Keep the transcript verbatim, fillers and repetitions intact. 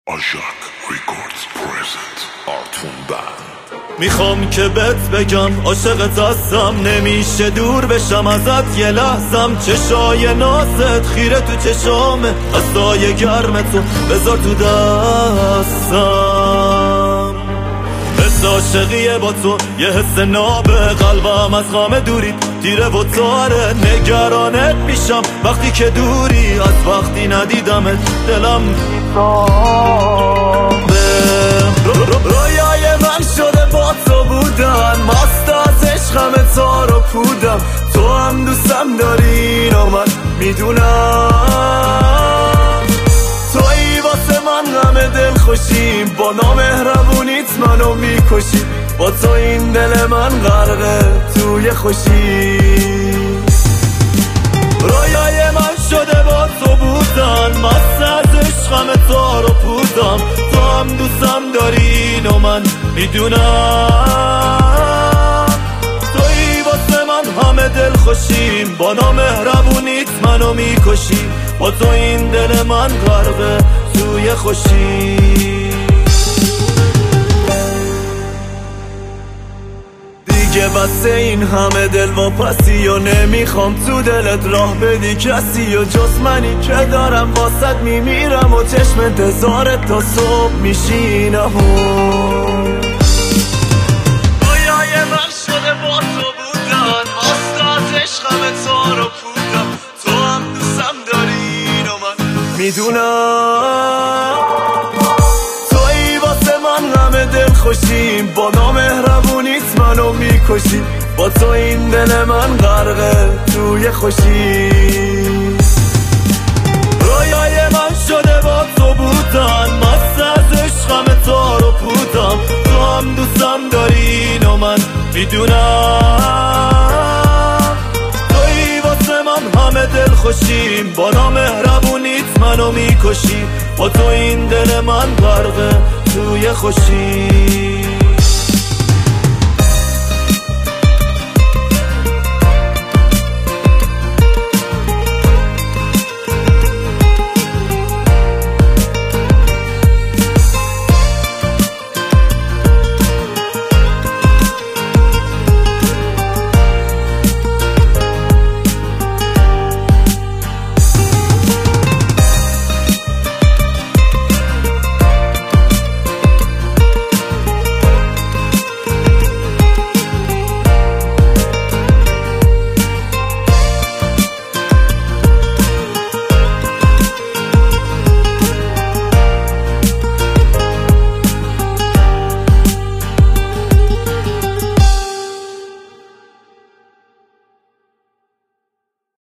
آژاک ریکوردز پرزنت آرتون بند. میخوام که بهت بگم عاشقت هستم، نمیشه دور بشم ازت یه لحظم. چشای نازت خیره تو چشامه، دستای گرم تو بذار تو دستم. حس عاشقیه با تو یه حس نابه، قلبم از غم دوریت تیره و تاره. نگرانت میشم وقتی که دوری، از وقتی ندیدمت دلم میتابه. رویای من شده با تو بودن، مست از عشقم تارو پودم. تو هم دوستم داری اینو من میدونم. تویی واسه من غم دل خوشیم، با نامهربونیت منو میکشی. با تو این دل من غرقه توی خوشی. رویای من شده با تو بودن، مست از عشقم تارو پودم. تو هم دوستم داری اینو من میدونم. تویی واسه من همه دل خوشیم، با نامهربونیت منو میکشی. با تو این دل من غرقه توی خوشی. دیگه بسه این همه دل واپسی و نمیخوام تو دلت راه بدی کسی. و جز منی که دارم واسط میمیرم و چشم انتظارت تا صبح میشینم. رویای من شده با تو بودن، مست از عشقم تارو پودم. تو هم دوستم داری اینو من میدونم. تویی واسه من غم دل خوشیم، با نامهربونیت منو میکشی. با تو این دل من غرقه توی خوشی. رویای من شده با تو بودن، مست از عشقم تارو پودم. تو هم دوستم داری اینو من میدونم. تویی واسه من همه دل خوشیم، با نامهربونیت منو میکشی. با تو این دل من غرقه توی خوشی.